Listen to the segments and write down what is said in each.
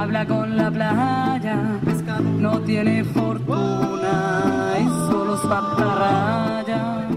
habla con la playa, no tiene fortuna y solo es patarraya.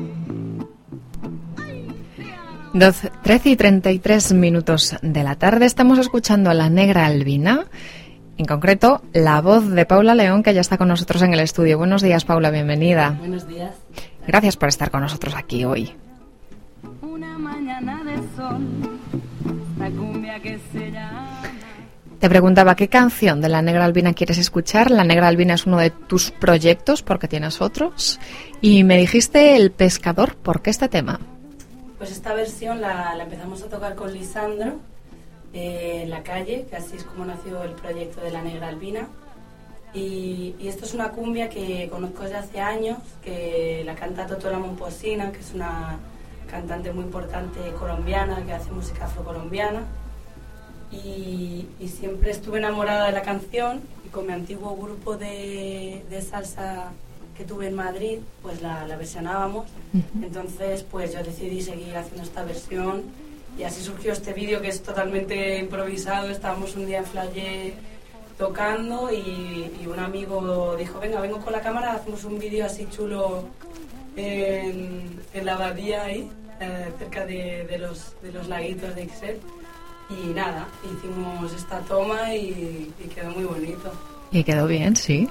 13 y 33 minutos de la tarde. Estamos escuchando a La Negra Albina, en concreto la voz de Paula León, que ya está con nosotros en el estudio. Buenos días, Paula, bienvenida. Buenos días. Gracias por estar con nosotros aquí hoy. Una mañana de sol, la cumbia que se llama... Te preguntaba, ¿qué canción de La Negra Albina quieres escuchar? La Negra Albina es uno de tus proyectos, porque tienes otros. Y me dijiste El Pescador. ¿Por qué este tema? Pues esta versión la empezamos a tocar con Lisandro en la calle, que así es como nació el proyecto de La Negra Albina. Y esto es una cumbia que conozco desde hace años, que la canta Totola Momposina, que es una cantante muy importante colombiana, que hace música afrocolombiana. Y siempre estuve enamorada de la canción, y con mi antiguo grupo de salsa que tuve en Madrid, pues la versionábamos. Entonces pues yo decidí seguir haciendo esta versión, y así surgió este vídeo, que es totalmente improvisado. Estábamos un día en Flayé tocando y un amigo dijo, vengo con la cámara, hacemos un vídeo así chulo en la abadía ahí, cerca de los laguitos de Ixelles. Y nada, hicimos esta toma y quedó muy bonito. Y quedó bien, sí.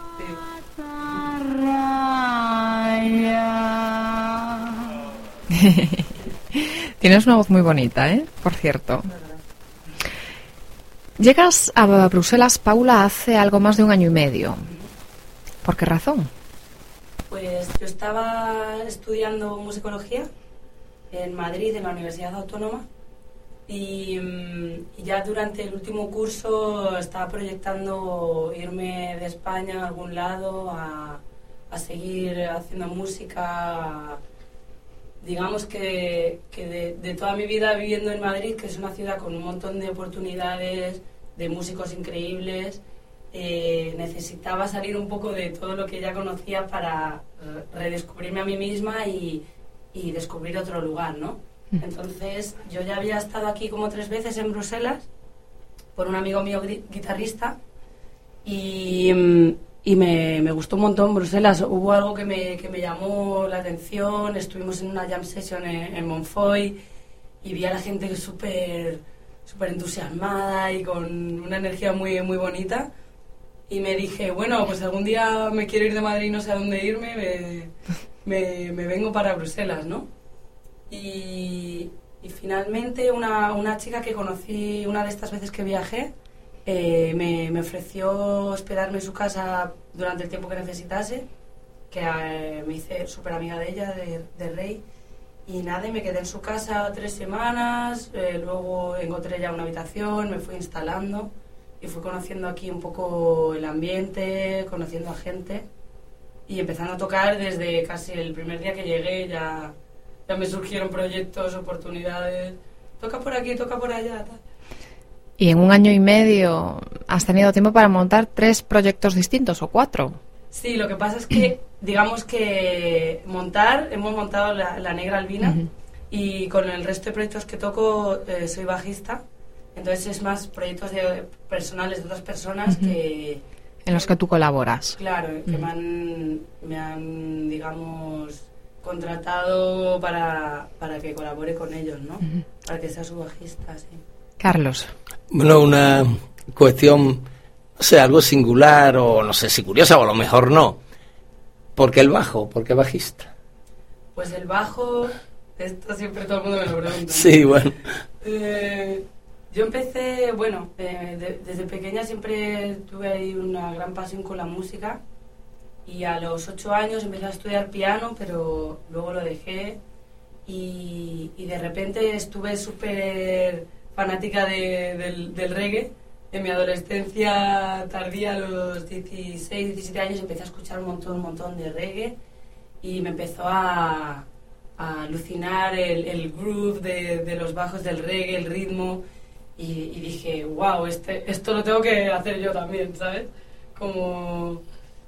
Tienes una voz muy bonita, por cierto. Llegas a Bruselas, Paula, hace algo más de 1 año y medio. ¿Por qué razón? Pues yo estaba estudiando musicología en Madrid, en la Universidad Autónoma, y ya durante el último curso estaba proyectando irme de España a algún lado a seguir haciendo música. Digamos que de toda mi vida viviendo en Madrid, que es una ciudad con un montón de oportunidades, de músicos increíbles, necesitaba salir un poco de todo lo que ya conocía para redescubrirme a mí misma y descubrir otro lugar, ¿no? Entonces yo ya había estado aquí como 3 veces en Bruselas por un amigo mío guitarrista, y me gustó un montón Bruselas. Hubo algo que me llamó la atención. Estuvimos en una jam session en Monfoy y vi a la gente súper entusiasmada y con una energía muy, muy bonita, y me dije, bueno, pues algún día me quiero ir de Madrid y no sé a dónde irme, me vengo para Bruselas, ¿no? Y finalmente una chica que conocí una de estas veces que viajé me ofreció hospedarme en su casa durante el tiempo que necesitase, que me hice súper amiga de ella, de Rey, y nada, y me quedé en su casa 3 semanas. Luego encontré ya una habitación, me fui instalando y fui conociendo aquí un poco el ambiente, conociendo a gente y empezando a tocar desde casi el primer día que llegué. Ya me surgieron proyectos, oportunidades, toca por aquí, toca por allá, tal. Y en 1 año y medio has tenido tiempo para montar 3 proyectos distintos, o 4. Sí, lo que pasa es que, digamos que hemos montado la Negra Albina, y con el resto de proyectos que toco soy bajista, entonces es más proyectos personales de otras personas que... En los que tú colaboras. Claro, que me han, digamos, contratado para que colabore con ellos, ¿no? Para que sea su bajista, sí. Carlos. Bueno, una cuestión, no sé, algo singular, o no sé si curiosa, o a lo mejor no. ¿Por qué el bajo? ¿Por qué bajista? Pues el bajo, esto siempre todo el mundo me lo pregunta. Sí, bueno. Yo empecé, bueno, desde pequeña siempre tuve ahí una gran pasión con la música, y a los 8 años empecé a estudiar piano, pero luego lo dejé, y de repente estuve súper fanática del reggae. En mi adolescencia tardía, a los 16, 17 años, empecé a escuchar un montón de reggae, y me empezó a alucinar el groove de los bajos del reggae, el ritmo, y dije, wow, esto lo tengo que hacer yo también, ¿sabes? Como...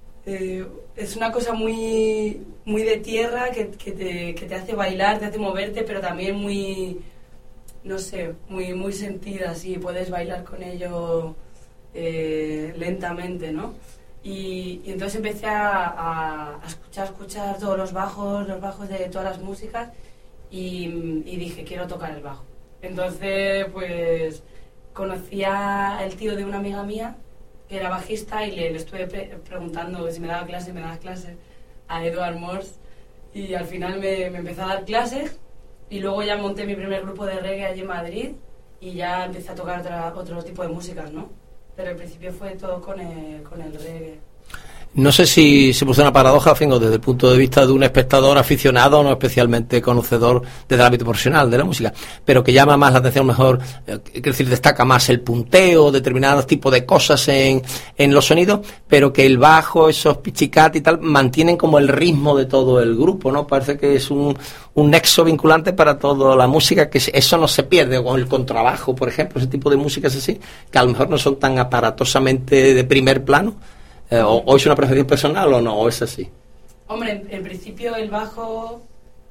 es una cosa muy, muy de tierra que te hace bailar, te hace moverte, pero también muy, no sé, muy, muy sentida, así, puedes bailar con ello lentamente, ¿no? Y entonces empecé a escuchar todos los bajos de todas las músicas y dije, quiero tocar el bajo. Entonces, pues, conocí al tío de una amiga mía, que era bajista, y le estuve preguntando si me daba clases a Edward Morse, y al final me empezó a dar clases, y luego ya monté mi primer grupo de reggae allí en Madrid, y ya empecé a tocar otro tipo de músicas, ¿no? Pero al principio fue todo con el reggae. No sé si se puso una paradoja, Fingo, desde el punto de vista de un espectador aficionado, no especialmente conocedor desde el ámbito profesional de la música, pero que llama más la atención, mejor, quiero decir, destaca más el punteo, determinados tipos de cosas en los sonidos, pero que el bajo, esos pichicat y tal, mantienen como el ritmo de todo el grupo, ¿no? Parece que es un nexo vinculante para toda la música, que eso no se pierde, con el contrabajo, por ejemplo, ese tipo de músicas así, que a lo mejor no son tan aparatosamente de primer plano. ¿O es una preferencia personal o no? ¿O es así? Hombre, en principio el bajo,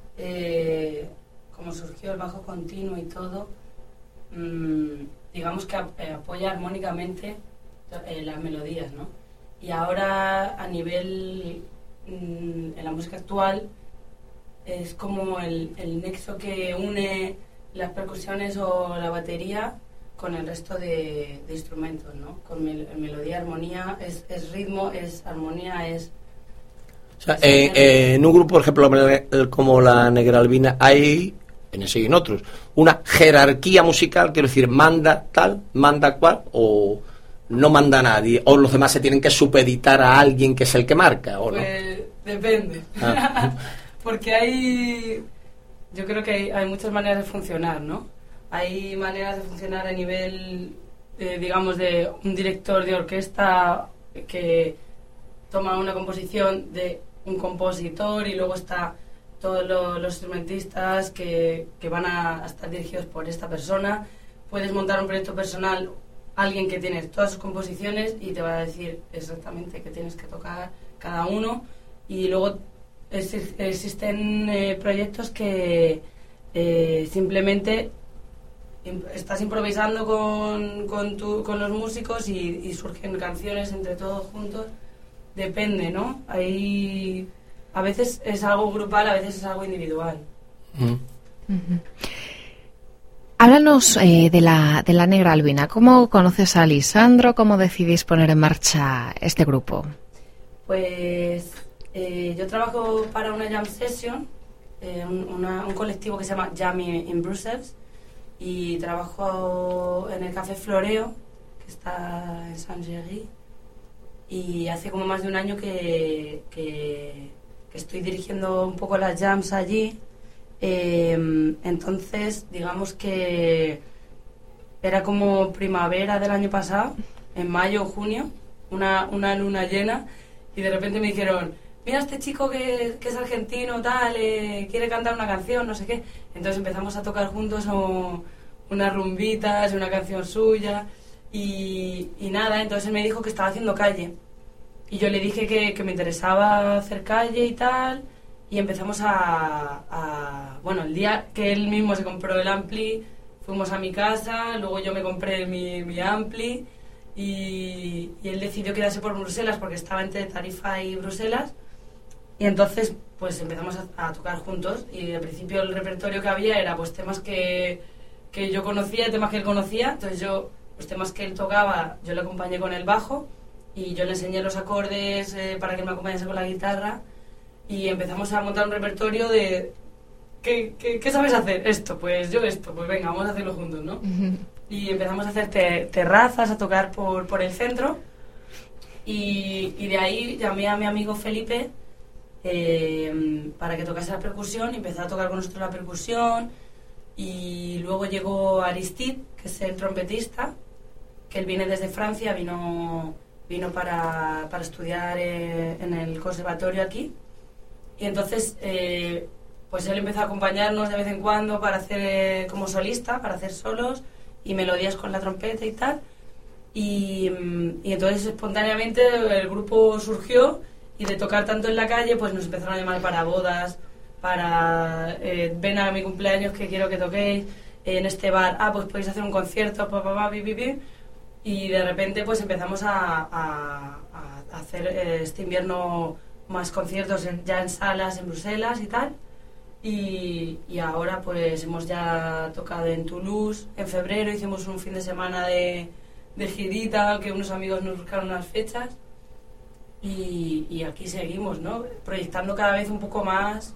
como surgió el bajo continuo y todo, digamos que apoya armónicamente las melodías, ¿no? Y ahora a nivel, en la música actual, es como el nexo que une las percusiones o la batería con el resto de instrumentos, ¿no? Con melodía, armonía, es ritmo, es armonía, es... O sea, en un grupo, por ejemplo, como la Negra Albina, hay, en ese y en otros, una jerarquía musical, quiero decir, manda tal, manda cual, o no manda nadie, o los demás se tienen que supeditar a alguien que es el que marca, ¿o no? Pues depende. Porque yo creo que hay muchas maneras de funcionar, ¿no? Hay maneras de funcionar a nivel, digamos, de un director de orquesta que toma una composición de un compositor y luego está todos los instrumentistas que van a estar dirigidos por esta persona. Puedes montar un proyecto personal, alguien que tiene todas sus composiciones y te va a decir exactamente qué tienes que tocar cada uno. Y luego existen proyectos que simplemente estás improvisando con los músicos y surgen canciones entre todos juntos. Depende, ¿no? Ahí a veces es algo grupal, a veces es algo individual. Háblanos de la Negra Albina. ¿Cómo conoces a Lisandro? ¿Cómo decidís poner en marcha este grupo? Pues yo trabajo para una jam session, un colectivo que se llama Jam in Brussels, y trabajo en el Café Floreo, que está en Saint-Géry, y hace como más de un año que estoy dirigiendo un poco las jams allí. Entonces, digamos que era como primavera del año pasado, en mayo o junio, una luna llena, y de repente me dijeron, mira, este chico que es argentino, tal, quiere cantar una canción, no sé qué. Entonces empezamos a tocar juntos unas rumbitas, una canción suya, y nada, entonces él me dijo que estaba haciendo calle. Y yo le dije que me interesaba hacer calle y tal, y empezamos bueno, el día que él mismo se compró el ampli, fuimos a mi casa, luego yo me compré mi ampli, y él decidió quedarse por Bruselas porque estaba entre Tarifa y Bruselas. Y entonces pues empezamos a tocar juntos, y al principio el repertorio que había era pues temas que yo conocía, temas que él conocía. Entonces yo, los temas que él tocaba, yo le acompañé con el bajo y yo le enseñé los acordes para que él me acompañase con la guitarra, y empezamos a montar un repertorio de ¿qué sabes hacer? Esto, pues yo esto, pues venga, vamos a hacerlo juntos, ¿no? Y empezamos a hacer terrazas, a tocar por el centro, y de ahí llamé a mi amigo Felipe para que tocase la percusión, y empezó a tocar con nosotros la percusión. Y luego llegó Aristide, que es el trompetista, que él viene desde Francia, vino para estudiar en el conservatorio aquí, y entonces pues él empezó a acompañarnos de vez en cuando para hacer como solista, para hacer solos y melodías con la trompeta y tal, y entonces espontáneamente el grupo surgió, y de tocar tanto en la calle pues nos empezaron a llamar para bodas, para ven a mi cumpleaños que quiero que toquéis en este bar, pues podéis hacer un concierto, Y de repente pues empezamos a hacer este invierno más conciertos ya en salas en Bruselas y tal. Y ahora pues hemos ya tocado en Toulouse. En febrero hicimos un fin de semana de girita, que unos amigos nos buscaron unas fechas. Y aquí seguimos, ¿no? Proyectando cada vez un poco más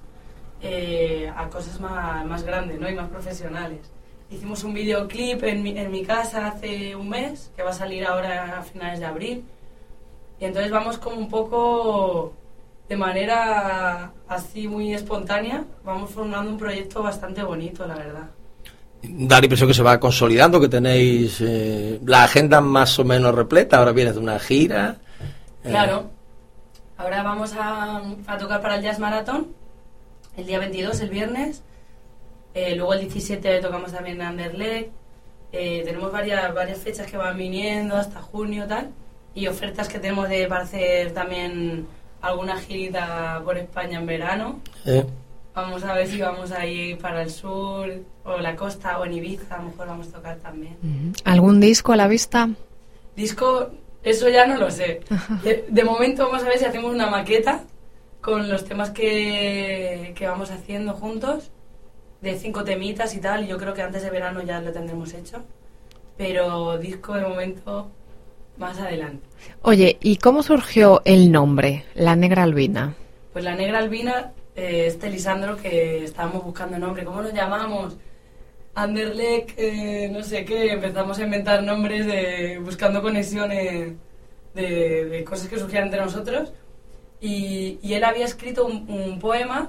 a cosas más grandes, ¿no? Y más profesionales. Hicimos un videoclip en mi casa hace un mes, que va a salir ahora a finales de abril. Y entonces vamos como un poco de manera así muy espontánea, vamos formando un proyecto bastante bonito, la verdad. Da la impresión que se va consolidando, que tenéis la agenda más o menos repleta. Ahora vienes de una gira. Claro. Ahora vamos a tocar para el Jazz Marathon el día 22, el viernes. Luego el 17 tocamos también en Anderlecht. Tenemos varias fechas que van viniendo hasta junio tal, y ofertas que tenemos para hacer también alguna girita por España en verano. Vamos a ver si vamos a ir para el sur o la costa o en Ibiza, a lo mejor vamos a tocar también. ¿Algún disco a la vista? Disco, eso ya no lo sé. De momento vamos a ver si hacemos una maqueta con los temas que vamos haciendo juntos, de 5 temitas y tal, y yo creo que antes de verano ya lo tendremos hecho, pero disco de momento más adelante. Oye, ¿y cómo surgió el nombre, La Negra Albina? Pues La Negra Albina, Lisandro, que estábamos buscando nombre, ¿cómo nos llamamos? Anderlecht, no sé qué, empezamos a inventar nombres buscando conexiones de cosas que surgían entre nosotros, y él había escrito un poema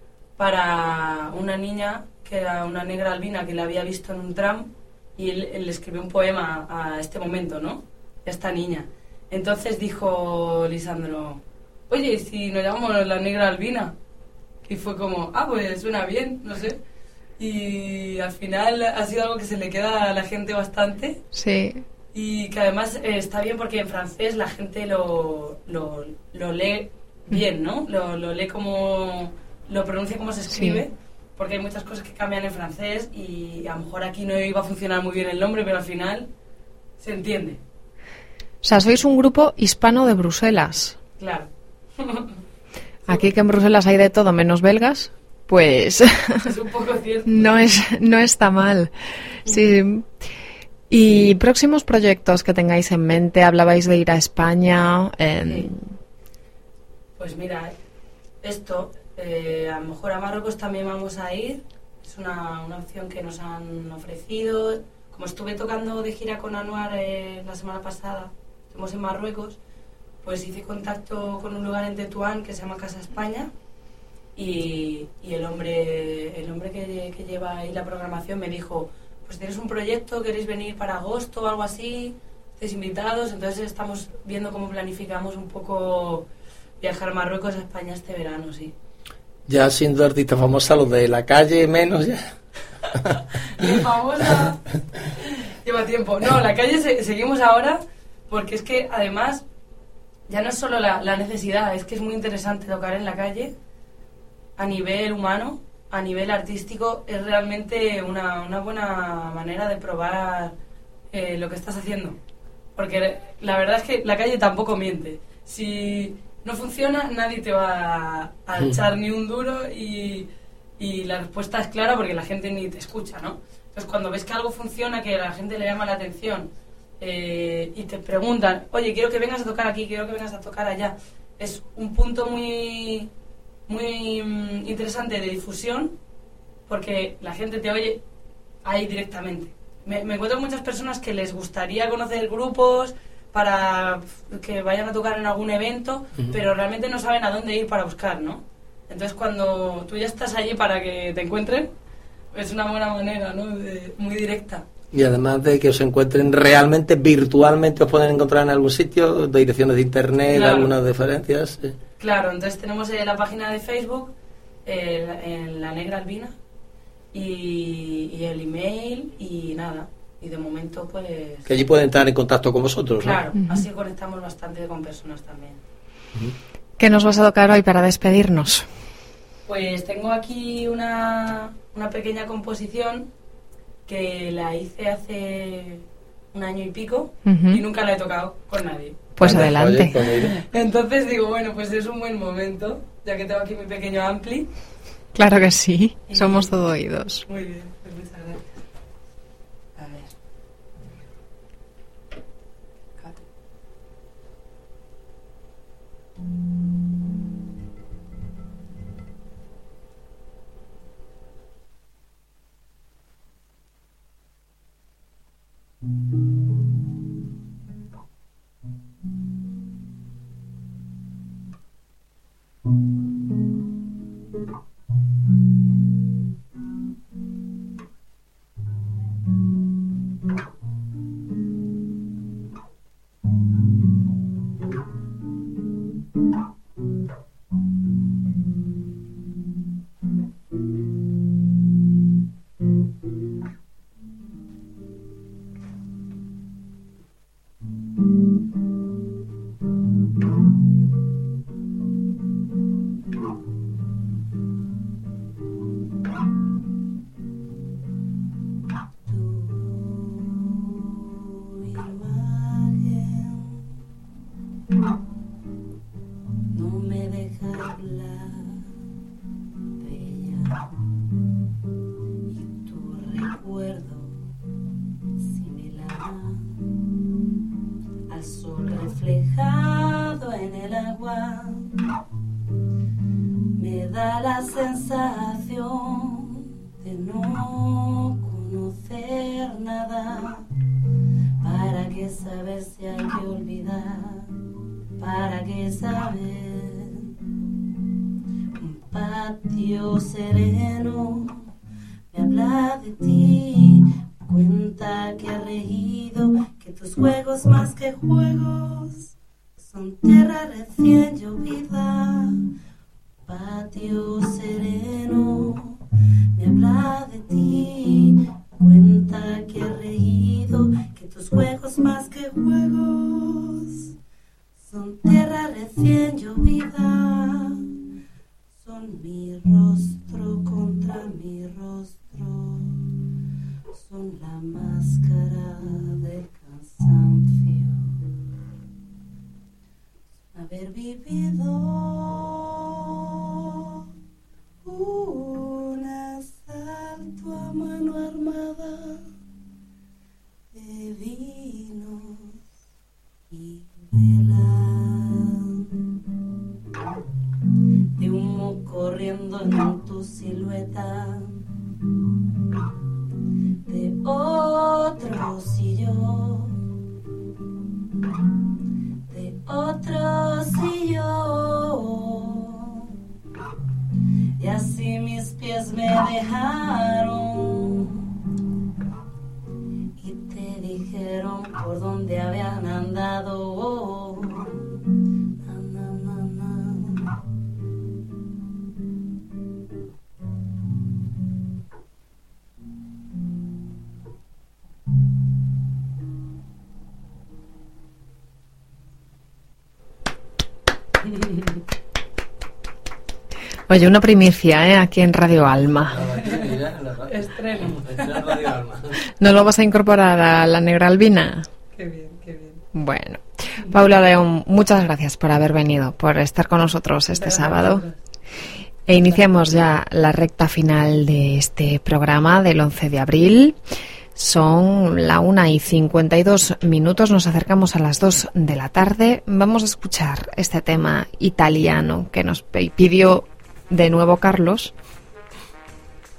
para una niña que era una negra albina que la había visto en un tram, y él le escribió un poema a este momento, ¿no? A esta niña. Entonces dijo Lisandro, oye, ¿y si nos llamamos La Negra Albina? Y fue como, pues suena bien, no sé. Y al final ha sido algo que se le queda a la gente bastante. Sí. Y que además está bien porque en francés la gente lo lee bien, ¿no? Lo lee como... lo pronuncia como se escribe, sí. Porque hay muchas cosas que cambian en francés y a lo mejor aquí no iba a funcionar muy bien el nombre, pero al final se entiende. O sea, sois un grupo hispano de Bruselas. Claro. Aquí que en Bruselas hay de todo menos belgas, pues... Es un poco cierto. No está mal. Sí. ¿Y próximos proyectos que tengáis en mente? Hablabais de ir a España. Sí. Pues mira, esto... a lo mejor a Marruecos también vamos a ir, es una opción que nos han ofrecido. Como estuve tocando de gira con Anuar la semana pasada, estuvimos en Marruecos, pues hice contacto con un lugar en Tetuán que se llama Casa España, y el hombre que lleva ahí la programación me dijo, pues tienes un proyecto, queréis venir para agosto o algo así, estáis invitados. Entonces estamos viendo cómo planificamos un poco viajar a Marruecos, a España este verano, sí. Ya siendo artista famosa, los de la calle menos ya. Famosa lleva tiempo. No, la calle seguimos ahora, porque es que además ya no es solo la necesidad, es que es muy interesante tocar en la calle a nivel humano, a nivel artístico. Es realmente una buena manera de probar lo que estás haciendo, porque la verdad es que la calle tampoco miente. Si no funciona, nadie te va a echar ni un duro, y la respuesta es clara porque la gente ni te escucha, ¿no? Entonces cuando ves que algo funciona, que a la gente le llama la atención, y te preguntan, oye, quiero que vengas a tocar aquí, quiero que vengas a tocar allá, es un punto muy, muy interesante de difusión, porque la gente te oye ahí directamente. Me encuentro con muchas personas que les gustaría conocer grupos para que vayan a tocar en algún evento, pero realmente no saben a dónde ir para buscar, ¿no? Entonces cuando tú ya estás allí para que te encuentren, es una buena manera, ¿no? Muy directa. Y además de que os encuentren realmente, virtualmente os pueden encontrar en algún sitio, de direcciones de internet, claro. Algunas diferencias. Sí. Claro, entonces tenemos la página de Facebook, en La Negra Albina, y el email, y nada. Y de momento, pues... Que allí pueden estar en contacto con vosotros, ¿no? Claro, así conectamos bastante con personas también. ¿Qué nos vas a tocar hoy para despedirnos? Pues tengo aquí una pequeña composición que la hice hace un año y pico, Ujú. y nunca la he tocado con nadie. Pues Oye, adelante. pues mira. Entonces digo, bueno, pues es un buen momento, ya que tengo aquí mi pequeño ampli. Claro que sí, somos todo oídos. Muy bien, pues muchas gracias. A ver. Cate. No me deja hablar, bella, y tu recuerdo similar al sol reflejado en el agua me da la sensación de no conocer nada. ¿Para qué saber si hay que olvidar? ¿Para qué saber? Un patio sereno me habla de ti, cuenta que ha reído, que tus juegos más que juegos son tierra recién llovida. Patio sereno me habla de ti, cuenta que ha reído, que tus juegos más que juegos son tierra recién llovida. Son mi rostro contra mi rostro, son la máscara del cansancio. Haber vivido un asalto a mano armada de vinos y velas, de humo corriendo en tu silueta, de otros y yo, de otros y yo, y así mis pies me dejaron y te dijeron por dónde habían andado. Na, na, na, na. Oye, una primicia, aquí en Radio Alma. Estreno. ¿No lo vas a incorporar a la Negra Albina? Qué bien, qué bien. Bueno, Paula León, muchas gracias por haber venido, por estar con nosotros este sábado. E iniciamos ya la recta final de este programa del 11 de abril. Son la 1:52, nos acercamos a las 2 de la tarde. Vamos a escuchar este tema italiano que nos pidió de nuevo Carlos,